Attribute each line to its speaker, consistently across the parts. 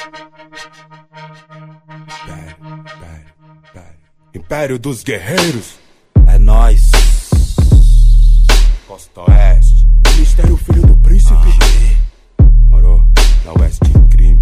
Speaker 1: Império dos Guerreiros.
Speaker 2: É nóis.
Speaker 1: Costa Oeste.
Speaker 2: Ministério Filho do Príncipe.
Speaker 1: Morou da Oeste Crime.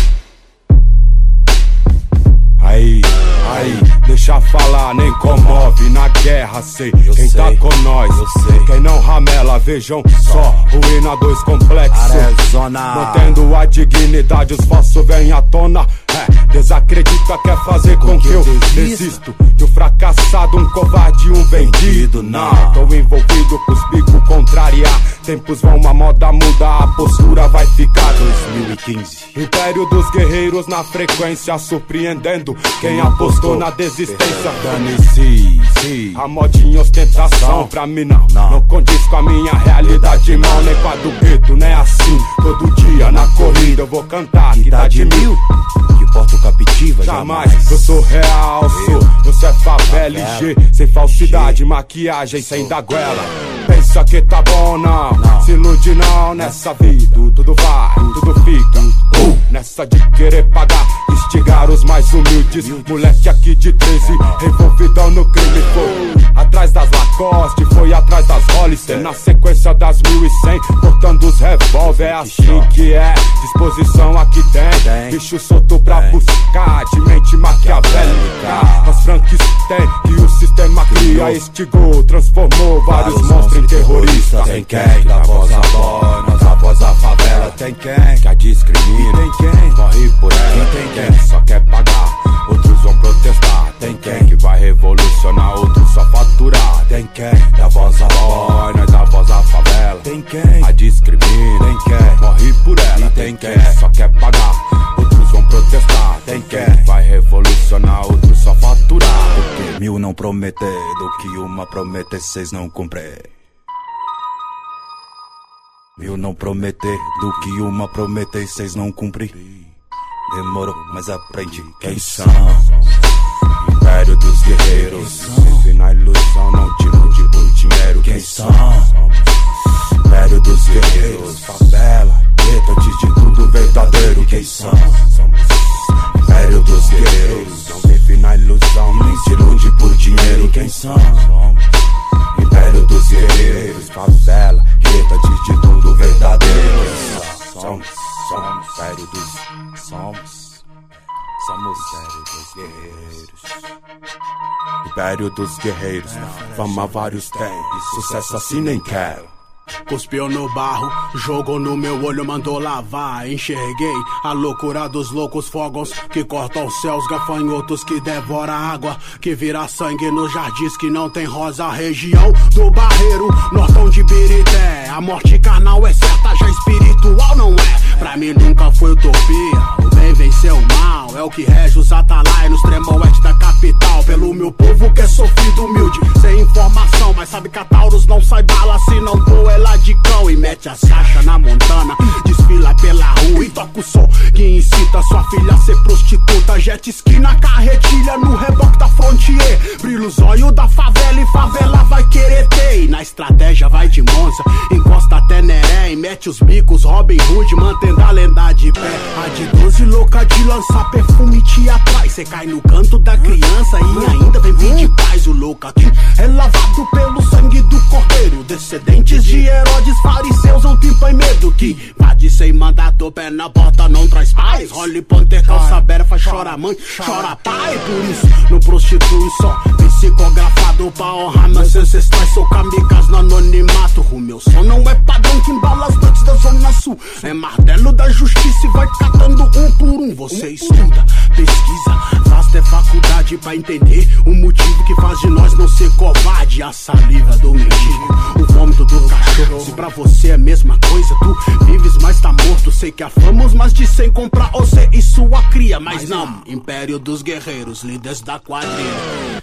Speaker 1: Aí, deixa falar, nem comove. Na guerra sei quem tá com nós. Quem não ramela, vejam só. Ruína 2 complexo.
Speaker 2: Arizona.
Speaker 1: Mantendo a dignidade, os falsos vêm à tona. Desacredita, quer fazer com que eu desisto. De um fracassado, um covarde, um vendido. Não, tô envolvido com os bicos contrariar. Tempos vão, uma moda muda, a postura vai ficar.
Speaker 2: 2015.
Speaker 1: Império dos Guerreiros na frequência, surpreendendo quem apostou na desistência.
Speaker 2: Dane-se,
Speaker 1: a modinha ostentação pra mim não condiz com a minha realidade, mal, nem com a do gueto, né? Assim, todo dia na corrida eu vou cantar que dá de mil.
Speaker 2: Que porta captiva,
Speaker 1: jamais. Eu sou real, você é favela, LG, sem falsidade, maquiagem, sem dar goela. Pensa que tá bom, não, se ilude não nessa vida. Tudo vai, tudo fica. Nessa de querer pagar, instigar os mais humildes. Moleque aqui de 13, envolvidão no crime. Foi atrás das Lacoste, foi atrás das Hollister. Na sequência das 1100, cortando os revólver. É assim que é, disposição aqui tem. Bicho solto pra buscar, de mente maquiavélica. As franques tem, que o sistema cria. Estigou, transformou vários monstros em terroristas.
Speaker 2: Tem quem dá voz à voz, nós a voz à favela. Tem quem que a discrimina, tem quem morre por ela. Tem quem só quer pagar, outros vão protestar. Tem quem que vai revolucionar, outros só faturar. Tem quem dá voz à voz, nós a voz à favela. Tem quem a discrimina, tem quem morre por ela. Tem quem só quer pagar, outros vão protestar. Tem quem vai revolucionar, outros só faturar. Porque 1000 não prometer, do que uma prometer 6 não cumprir. 1000 não prometer, do que uma prometer 6 não cumprir. Demorou, mas aprende quem são. Império dos Guerreiros. Vive na ilusão, não te ilude por dinheiro. Quem são? Império dos Guerreiros. Favela, gueto, antes de tudo verdadeiro. Quem são? Império dos Guerreiros. Não vive na ilusão, nem te ilude por dinheiro. Quem são? Império dos Guerreiros. Favela, gueto, antes de tudo verdadeiro. Somos Império dos... Somos Império dos Guerreiros. Império dos Guerreiros. Fama vários tem, sucesso assim nem quero.
Speaker 3: Cuspiu no barro, jogou no meu olho, mandou lavar. Enxerguei a loucura dos loucos fogos que cortam céus, gafanhotos que devora água, que vira sangue nos jardins que não tem rosa. Região do Barreiro, nortão de Birité. A morte carnal é certa, já espiritual não é. Pra mim nunca foi utopia, o bem venceu o mal. É o que rege os atalai no extremo oeste da capital. Pelo meu povo que é sofrido, humilde, sem informação. Mas sabe que a Taurus não sai bala se não pôr ela de cão. E mete as caixas na Montana, desfila pela rua e toca o som que incita sua filha a ser prostituta. Jet ski na carretilha, no reboque da Frontier. Brilha os olhos da favela e favela vai querer ter. E na estratégia vai de Monza, encosta até Neré. E mete os bicos, Robin Hood, mantendo a lenda de pé. A de 12 louca de lançar perfume e te atrai. Cê cai no canto da criança e ainda vem pedir paz. O louco aqui é lavado pelo sangue do cordeiro. Descendentes de Herodes, fariseus, não tem medo. Que invade sem mandato, pé na porta, não traz paz. Role Panther, calça berefa, chora mãe, chora pai. Por isso não prostitui só, psicografado pra honrar meus ancestrais. Sou kamikaze no anonimato. O meu som não é padrão que embala as noites da Zona Sul. É martelo da justiça e vai catando um por um. Você estuda, pesquisa, faz até faculdade pra entender o motivo que faz de nós não ser covarde. A saliva do mendigo, o vômito do cachorro. Se pra você é a mesma coisa, tu vives mas tá morto. Sei que afamos, mas de sem comprar você e sua cria. Mas não, Império dos Guerreiros, líderes da quadrilha.